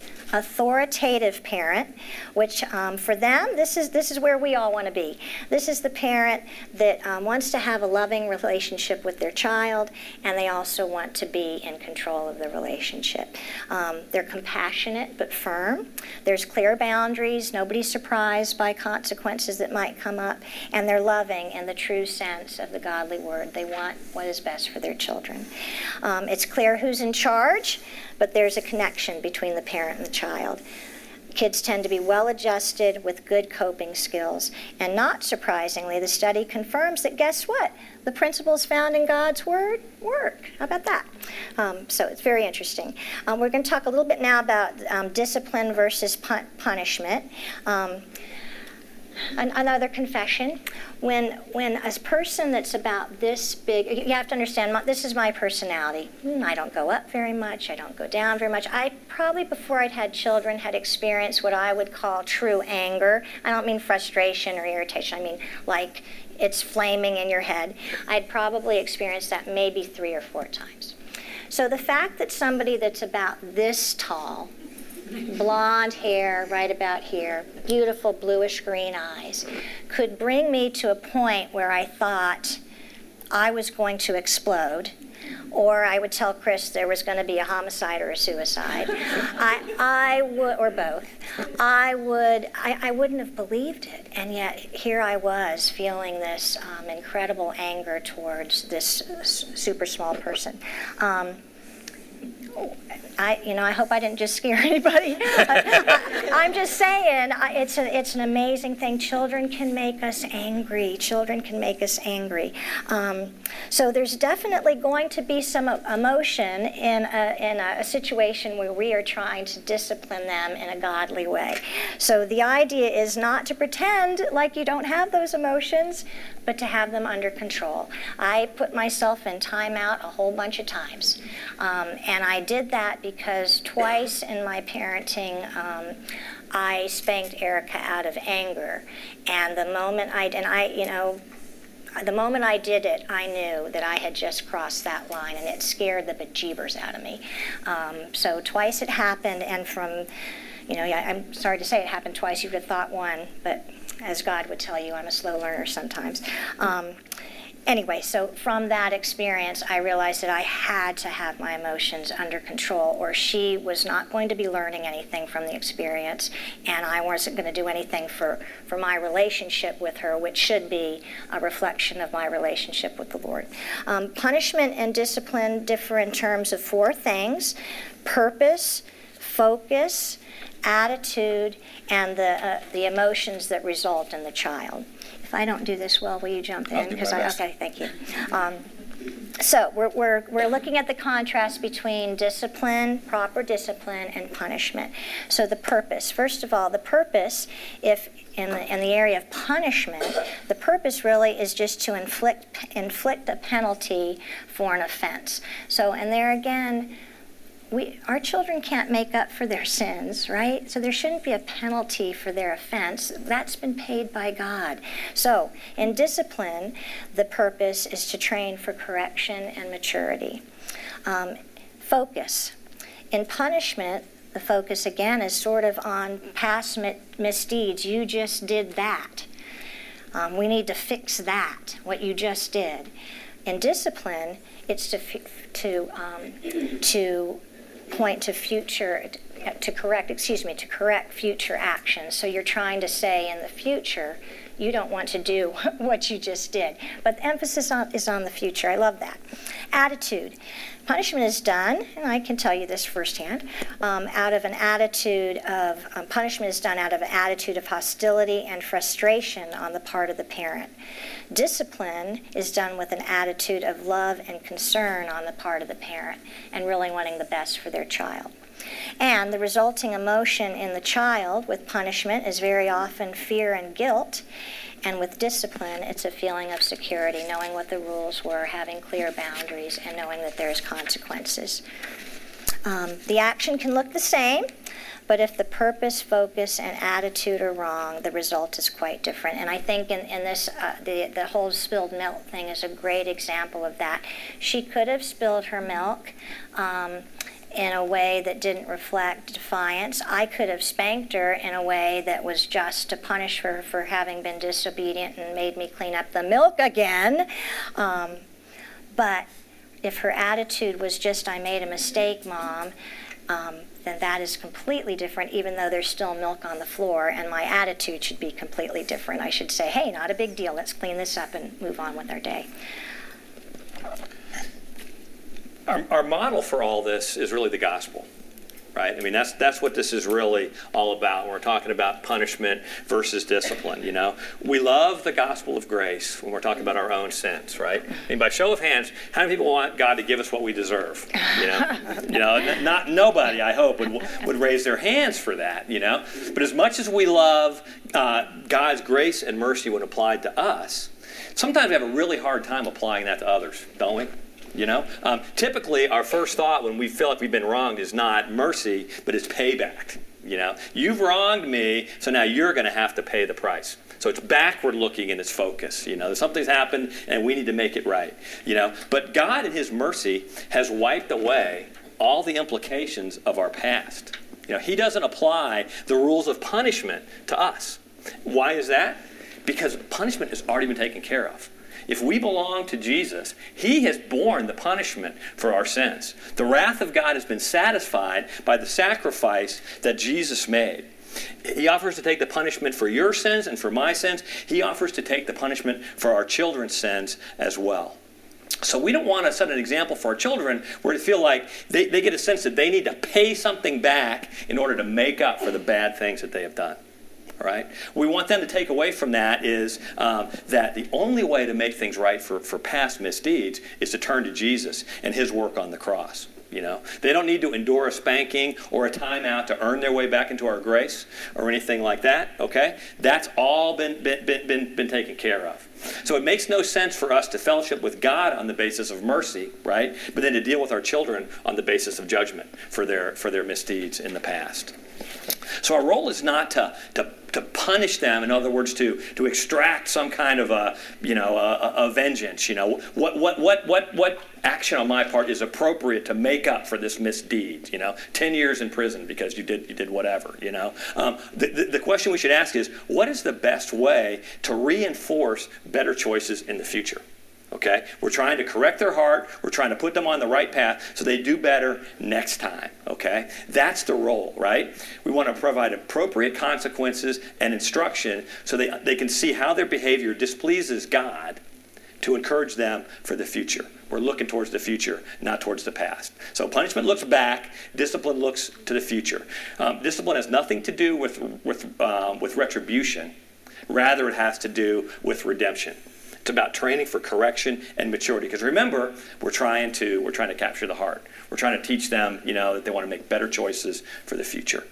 authoritative parent, which um, for them, this is this is where we all want to be. This is the parent that um, wants to have a loving relationship with their child, and they also want to be in control of the relationship. Um, they're compassionate but firm. There's clear boundaries. Nobody's surprised by consequences that might come up, and they're loving in the true sense of the godly word. They want what is best for their children. Um, it's clear who's in charge, but there's a connection between the parent and the child. Kids tend to be well-adjusted with good coping skills. And not surprisingly, the study confirms that, guess what? The principles found in God's Word work. How about that? Um, so it's very interesting. Um, we're going to talk a little bit now about um, discipline versus pun- punishment. Um, an- another confession. When when a person that's about this big, you have to understand, my, this is my personality. I don't go up very much. I don't go down very much. I probably, before I'd had children, had experienced what I would call true anger. I don't mean frustration or irritation. I mean like it's flaming in your head. I'd probably experienced that maybe three or four times. So the fact that somebody that's about this tall, blonde hair right about here, beautiful bluish green eyes, could bring me to a point where I thought I was going to explode, or I would tell Chris there was going to be a homicide or a suicide. I, I would, or both. I would, I, I wouldn't have believed it, and yet here I was feeling this um, incredible anger towards this s- super small person. Um, I, you know, I hope I didn't just scare anybody. I, I'm just saying, I, it's a, it's an amazing thing. Children can make us angry. Children can make us angry. Um, so there's definitely going to be some emotion in a, in a, a situation where we are trying to discipline them in a godly way. So the idea is not to pretend like you don't have those emotions, but to have them under control. I put myself in timeout a whole bunch of times, um, and I did that because twice in my parenting, um, I spanked Erica out of anger. And the moment I, and I, you know, the moment I did it, I knew that I had just crossed that line, and it scared the bejeebers out of me. Um, so twice it happened, and from, you know, I'm sorry to say it happened twice. You would have thought one, but as God would tell you, I'm a slow learner sometimes. Um, Anyway, so from that experience, I realized that I had to have my emotions under control, or she was not going to be learning anything from the experience, and I wasn't going to do anything for, for my relationship with her, which should be a reflection of my relationship with the Lord. Um, punishment and discipline differ in terms of four things: purpose, focus, attitude, and the uh, the emotions that result in the child. If I don't do this well, will you jump in? I'll do my I, best. okay, thank you. Um, so we're, we're we're looking at the contrast between discipline, proper discipline, and punishment. So the purpose. First of all, the purpose, if in the in the area of punishment, the purpose really is just to inflict inflict a penalty for an offense. So, and there again, We, our children can't make up for their sins, right? So there shouldn't be a penalty for their offense. That's been paid by God. So in discipline, the purpose is to train for correction and maturity. Um, focus. In punishment, the focus again is sort of on past misdeeds. You just did that. Um, we need to fix that, what you just did. In discipline, it's to to um, to point to future, to correct, excuse me, to correct future actions. So you're trying to say in the future, you don't want to do what you just did. But the emphasis on, is on the future. I love that. Attitude. Punishment is done, and I can tell you this firsthand, um, out of an attitude of, um, punishment is done out of an attitude of hostility and frustration on the part of the parent. Discipline is done with an attitude of love and concern on the part of the parent and really wanting the best for their child. And the resulting emotion in the child with punishment is very often fear and guilt. And with discipline, it's a feeling of security, knowing what the rules were, having clear boundaries, and knowing that there's consequences. Um, the action can look the same, but if the purpose, focus, and attitude are wrong, the result is quite different. And I think in, in this, uh, the, the whole spilled milk thing is a great example of that. She could have spilled her milk um, in a way that didn't reflect defiance. I could have spanked her in a way that was just to punish her for having been disobedient and made me clean up the milk again. Um, but if her attitude was just, I made a mistake, Mom, um, then that is completely different, even though there's still milk on the floor, and my attitude should be completely different. I should say, hey, not a big deal, let's clean this up and move on with our day. Our, our model for all this is really the gospel. right? I mean, that's that's what this is really all about. When we're talking about punishment versus discipline, you know. We love the gospel of grace when we're talking about our own sins, right? I mean, by show of hands, how many people want God to give us what we deserve? You know, you know, n- not nobody, I hope, would would raise their hands for that, you know. But as much as we love uh, God's grace and mercy when applied to us, sometimes we have a really hard time applying that to others, don't we? You know, um, typically our first thought when we feel like we've been wronged is not mercy, but it's payback. You know, you've wronged me, so now you're going to have to pay the price. So it's backward looking in its focus. You know, something's happened and we need to make it right. You know, but God in his mercy has wiped away all the implications of our past. You know, he doesn't apply the rules of punishment to us. Why is that? Because punishment has already been taken care of. If we belong to Jesus, he has borne the punishment for our sins. The wrath of God has been satisfied by the sacrifice that Jesus made. He offers to take the punishment for your sins and for my sins. He offers to take the punishment for our children's sins as well. So we don't want to set an example for our children where they feel like they, they get a sense that they need to pay something back in order to make up for the bad things that they have done. Right? We want them to take away from that is um, that the only way to make things right for, for past misdeeds is to turn to Jesus and his work on the cross. You know, they don't need to endure a spanking or a timeout to earn their way back into our grace or anything like that. Okay, that's all been been been been, been taken care of. So it makes no sense for us to fellowship with God on the basis of mercy, right? But then to deal with our children on the basis of judgment for their for their misdeeds in the past. So our role is not to to to punish them. In other words, to to extract some kind of a you know a, a vengeance. You know what what what what what action on my part is appropriate to make up for this misdeed. You know, ten years in prison because you did you did whatever. You know, um, the, the the question we should ask is, what is the best way to reinforce better choices in the future? Okay, we're trying to correct their heart. We're trying to put them on the right path so they do better next time. Okay, that's the role, right? We want to provide appropriate consequences and instruction so they they can see how their behavior displeases God to encourage them for the future. We're looking towards the future, not towards the past. So punishment looks back. Discipline looks to the future. Um, discipline has nothing to do with with um, with retribution. Rather, it has to do with redemption. It's about training for correction and maturity. Because remember, we're trying to we're trying to capture the heart. We're trying to teach them, you know, that they want to make better choices for the future.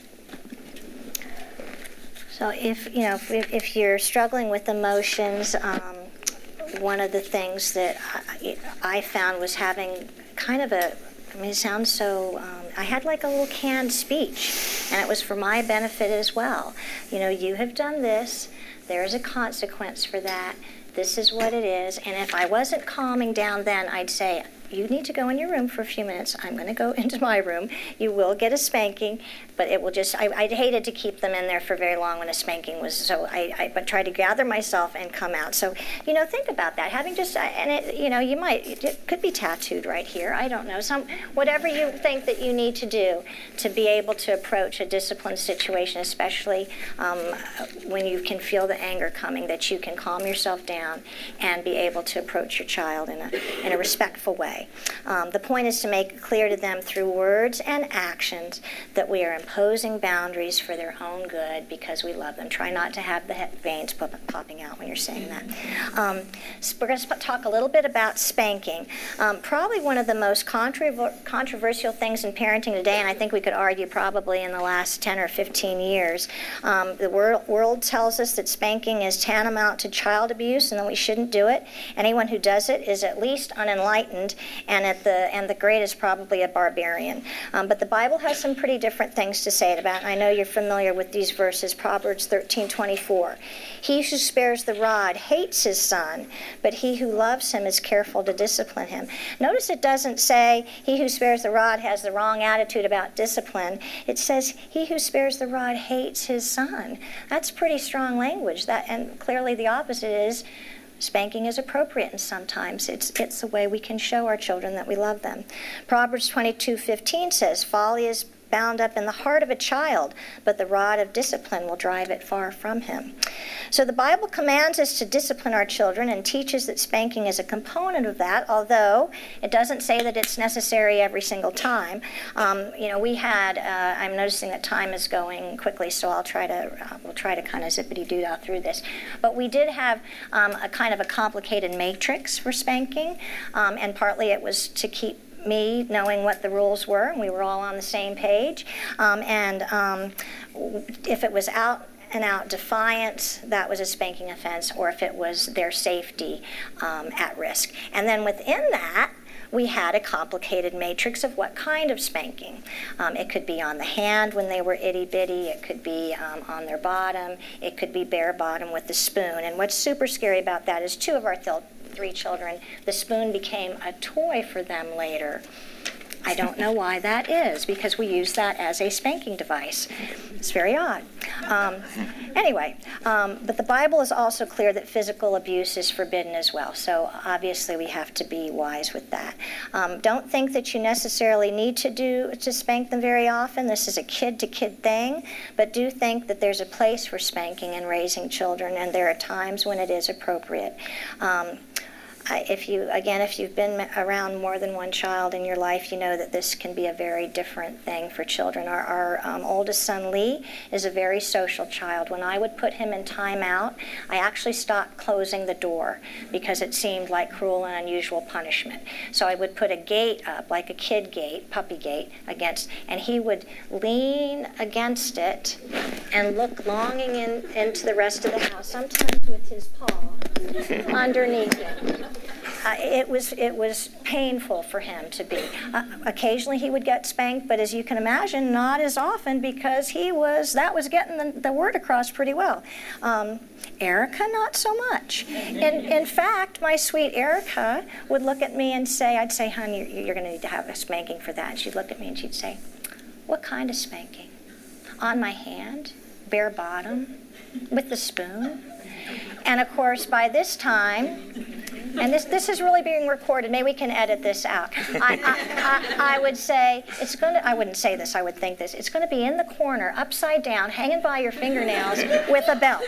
So if you know if, if you're struggling with emotions, um, one of the things that I, I found was having kind of a. I mean, it sounds so. Um, I had like a little canned speech, and it was for my benefit as well. You know, you have done this. There is a consequence for that. This is what it is. And if I wasn't calming down then, I'd say, you need to go in your room for a few minutes. I'm going to go into my room. You will get a spanking, but it will just, I, I hated to keep them in there for very long when a spanking was, so I, I but try to gather myself and come out. So, you know, think about that. Having just, and it, you know, you might, it could be tattooed right here. I don't know. Some, whatever you think that you need to do to be able to approach a disciplined situation, especially um, when you can feel the anger coming, that you can calm yourself down and be able to approach your child in a, in a respectful way. Um, the point is to make it clear to them through words and actions that we are imposing boundaries for their own good because we love them. Try not to have the veins pop- popping out when you're saying that. Um, so we're going to talk a little bit about spanking. Um, probably one of the most controver- controversial things in parenting today, and I think we could argue probably in the last ten or fifteen years. Um, the wor- world tells us that spanking is tantamount to child abuse and that we shouldn't do it. Anyone who does it is at least unenlightened, and at the and the greatest probably a barbarian. Um, but the Bible has some pretty different things to say about it. I know you're familiar with these verses. Proverbs thirteen twenty-four. He who spares the rod hates his son, but he who loves him is careful to discipline him. Notice it doesn't say he who spares the rod has the wrong attitude about discipline. It says he who spares the rod hates his son. That's pretty strong language. That and clearly the opposite is spanking is appropriate, and sometimes it's it's a way we can show our children that we love them. Proverbs twenty-two fifteen says, "Folly is bound up in the heart of a child, but the rod of discipline will drive it far from him. So the Bible commands us to discipline our children and teaches that spanking is a component of that, although it doesn't say that it's necessary every single time. Um, you know, we had, uh, I'm noticing that time is going quickly, so I'll try to, uh, we'll try to kind of zippity-doo out through this. But we did have um, a kind of a complicated matrix for spanking, um, and partly it was to keep me knowing what the rules were, and we were all on the same page. Um, and um, if it was out and out defiance, that was a spanking offense, or if it was their safety um, at risk. And then within that, we had a complicated matrix of what kind of spanking. Um, it could be on the hand when they were itty-bitty. It could be um, on their bottom. It could be bare bottom with the spoon. And what's super scary about that is two of our th- three children, the spoon became a toy for them later. I don't know why that is, because we use that as a spanking device. It's very odd. Um, anyway, um, but the Bible is also clear that physical abuse is forbidden as well. So obviously we have to be wise with that. Um, don't think that you necessarily need to do to spank them very often. This is a kid-to-kid thing, but do think that there's a place for spanking and raising children, and there are times when it is appropriate. Um, I, if you, again, if you've been around more than one child in your life, you know that this can be a very different thing for children. Our, our um, oldest son, Lee, is a very social child. When I would put him in timeout, I actually stopped closing the door because it seemed like cruel and unusual punishment. So I would put a gate up, like a kid gate, puppy gate, against, and he would lean against it and look longing in, into the rest of the house, sometimes with his paw underneath it. Uh, it was it was painful for him to be. Uh, occasionally he would get spanked, but as you can imagine, not as often, because he was that was getting the, the word across pretty well. Um, Erica, not so much. In, in fact, my sweet Erica would look at me and say, I'd say, "Hon, you're, you're going to need to have a spanking for that." And she'd look at me and she'd say, "What kind of spanking? On my hand, bare bottom, with the spoon?" And of course, by this time, and this this is really being recorded. Maybe we can edit this out. I, I, I, I would say it's going to. I wouldn't say this. I would think this. It's going to be in the corner, upside down, hanging by your fingernails with a belt.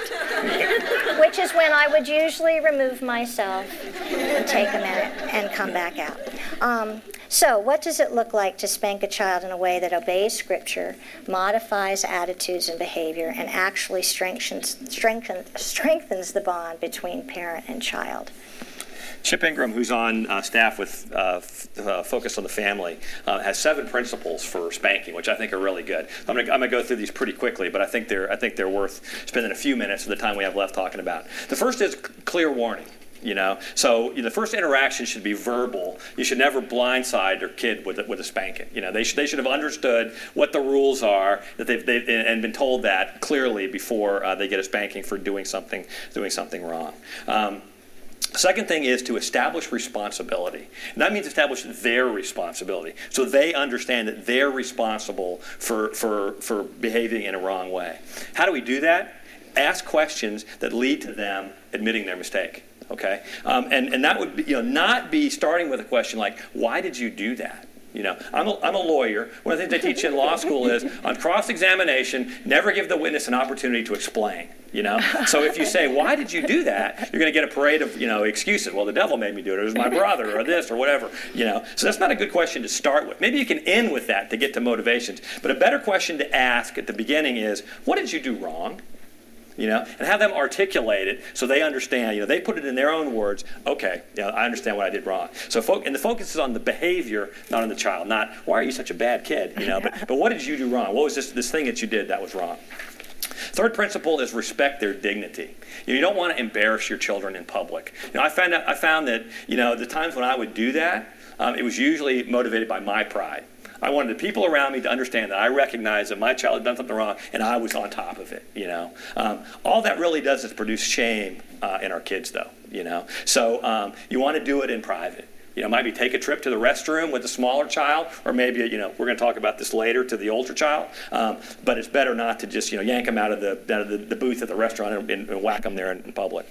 Which is when I would usually remove myself and take a minute and come back out. Um, So what does it look like to spank a child in a way that obeys Scripture, modifies attitudes and behavior, and actually strengthens, strengthens, strengthens the bond between parent and child? Chip Ingram, who's on uh, staff with uh, f- uh, Focus on the Family, uh, has seven principles for spanking, which I think are really good. I'm going to go through these pretty quickly, but I think they're I think they're worth spending a few minutes of the time we have left talking about. The first is clear warning. You know, so you know, the first interaction should be verbal. You should never blindside your kid with a, with a spanking. You know, they should they should have understood what the rules are, that they've, they've and been told that clearly before uh, they get a spanking for doing something doing something wrong. Um, Second thing is to establish responsibility. And that means establish their responsibility. So they understand that they're responsible for, for, for behaving in a wrong way. How do we do that? Ask questions that lead to them admitting their mistake. Okay? Um, and, and that would be, you know, not be starting with a question like, why did you do that? You know, I'm a, I'm a lawyer. One of the things they teach in law school is on cross-examination, never give the witness an opportunity to explain. You know, so if you say, why did you do that? You're going to get a parade of, you know, excuses. Well, the devil made me do it. It was my brother or this or whatever, you know. So that's not a good question to start with. Maybe you can end with that to get to motivations. But a better question to ask at the beginning is, what did you do wrong? You know, and have them articulate it so they understand, you know, they put it in their own words. Okay, you know, I understand what I did wrong. So, fo- and the focus is on the behavior, not on the child. Not, why are you such a bad kid? You know, but, but what did you do wrong? What was this, this thing that you did that was wrong? Third principle is respect their dignity. You know, you don't want to embarrass your children in public. You know, I found out, I found that, you know, the times when I would do that, um, it was usually motivated by my pride. I wanted the people around me to understand that I recognized that my child had done something wrong, and I was on top of it. You know, um, all that really does is produce shame uh, in our kids, though. You know, so um, you want to do it in private. You know, maybe take a trip to the restroom with the smaller child, or maybe, you know, we're going to talk about this later, to the older child. Um, but it's better not to just, you know, yank them out of the out of the, the booth at the restaurant and, and, and whack them there in, in public.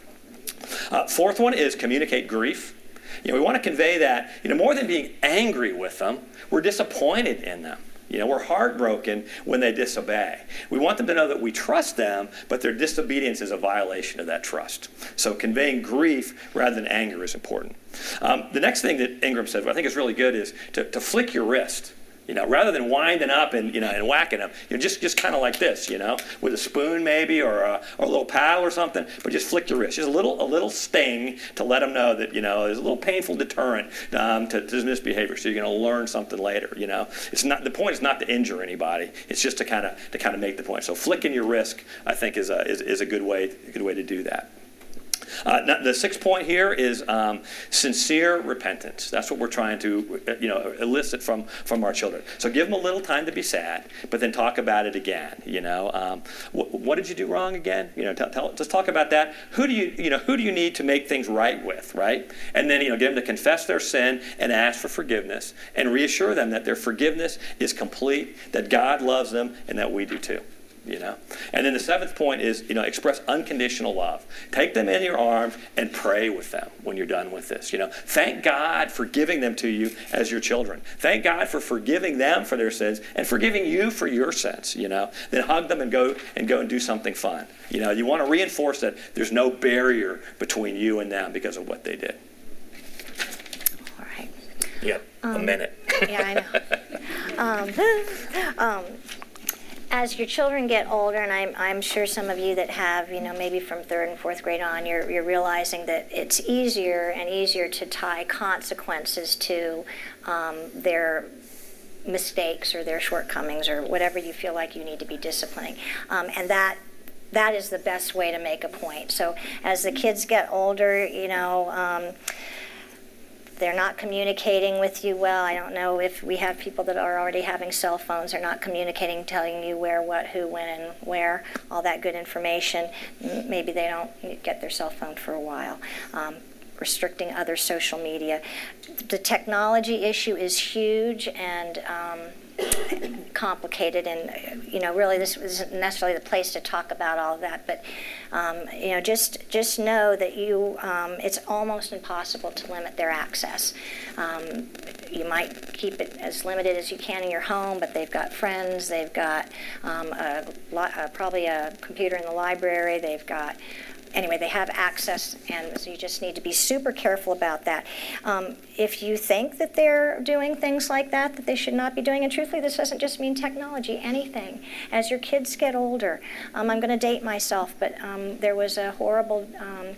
Uh, fourth one is communicate grief. You know, we want to convey that, you know, more than being angry with them, we're disappointed in them. You know, we're heartbroken when they disobey. We want them to know that we trust them, but their disobedience is a violation of that trust. So conveying grief rather than anger is important. Um, the next thing that Ingram said, what I think is really good, is to, to flick your wrist. You know, rather than winding up and, you know, and whacking them, you know, just, just kind of like this, you know, with a spoon maybe, or a, or a little paddle or something, but just flick your wrist. Just a little, a little sting to let them know that, you know, there's a little painful deterrent um, to, to misbehavior. So you're going to learn something later. You know, it's not, the point is not to injure anybody. It's just to kind of to kind of make the point. So flicking your wrist, I think, is a is, is a good way a good way to do that. Uh, now, the sixth point here is um, sincere repentance. That's what we're trying to, you know, elicit from, from our children. So give them a little time to be sad, but then talk about it again. You know, um, wh- what did you do wrong again? You know, tell, tell, just talk about that. Who do you, you know, who do you need to make things right with, right? And then, you know, get them to confess their sin and ask for forgiveness, and reassure them that their forgiveness is complete, that God loves them, and that we do too. You know, and then the seventh point is, you know, express unconditional love. Take them in your arms and pray with them when you're done with this. You know, thank God for giving them to you as your children. Thank God for forgiving them for their sins and forgiving you for your sins. You know, then hug them and go and go and do something fun. You know, you want to reinforce that there's no barrier between you and them because of what they did. All right. Yep, um, a minute. Yeah, I know. um, um, As your children get older, and I'm, I'm sure some of you that have, you know, maybe from third and fourth grade on, you're, you're realizing that it's easier and easier to tie consequences to um, their mistakes or their shortcomings or whatever you feel like you need to be disciplining. Um, and that that is the best way to make a point. So as the kids get older, you know, um, they're not communicating with you well. I don't know if we have people that are already having cell phones. They're not communicating, telling you where, what, who, when, and where, all that good information. Maybe they don't get their cell phone for a while. Um, restricting other social media. The technology issue is huge and um, complicated, and you know, really, this isn't necessarily the place to talk about all of that. But um, you know, just just know that you, um, it's almost impossible to limit their access. Um, you might keep it as limited as you can in your home, but they've got friends, they've got um, a, uh, probably a computer in the library, they've got. Anyway, they have access, and so you just need to be super careful about that. Um, if you think that they're doing things like that that they should not be doing, and truthfully, this doesn't just mean technology, anything. As your kids get older, um, I'm going to date myself, but um, there was a horrible um,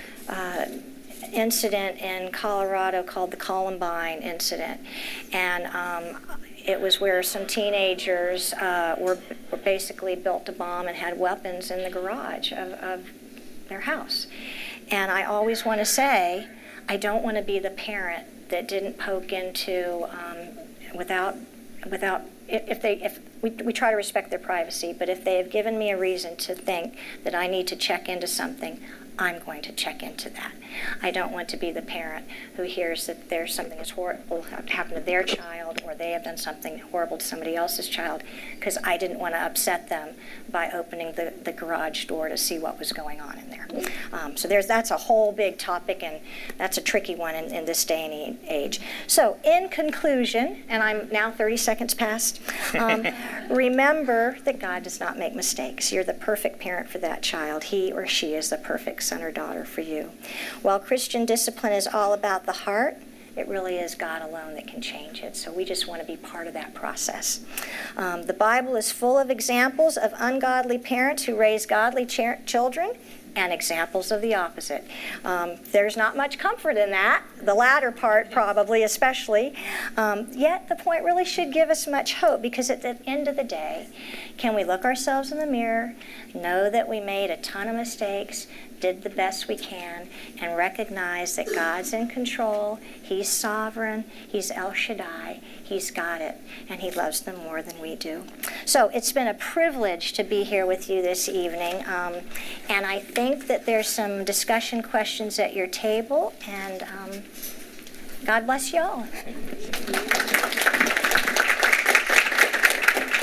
uh, incident in Colorado called the Columbine incident, and um, it was where some teenagers uh, were, were basically built a bomb and had weapons in the garage of, of their house. And I always want to say, I don't want to be the parent that didn't poke into um, without without if they if we, we try to respect their privacy, but if they have given me a reason to think that I need to check into something, I'm going to check into that. I don't want to be the parent who hears that there's something that's horrible happened to their child, or they have done something horrible to somebody else's child, because I didn't want to upset them by opening the, the garage door to see what was going on in there. Um, so there's that's a whole big topic, and that's a tricky one in, in this day and age. So in conclusion, and I'm now thirty seconds past, um, remember that God does not make mistakes. You're the perfect parent for that child. He or she is the perfect son or daughter for you. While Christian discipline is all about the heart, it really is God alone that can change it. So we just want to be part of that process. Um, the Bible is full of examples of ungodly parents who raise godly ch- children and examples of the opposite. Um, there's not much comfort in that, the latter part probably especially. Um, yet the point really should give us much hope, because at the end of the day, can we look ourselves in the mirror, know that we made a ton of mistakes, did the best we can, and recognize that God's in control, He's sovereign, He's El Shaddai, He's got it, and He loves them more than we do. So it's been a privilege to be here with you this evening, um, and I think that there's some discussion questions at your table, and um, God bless you all.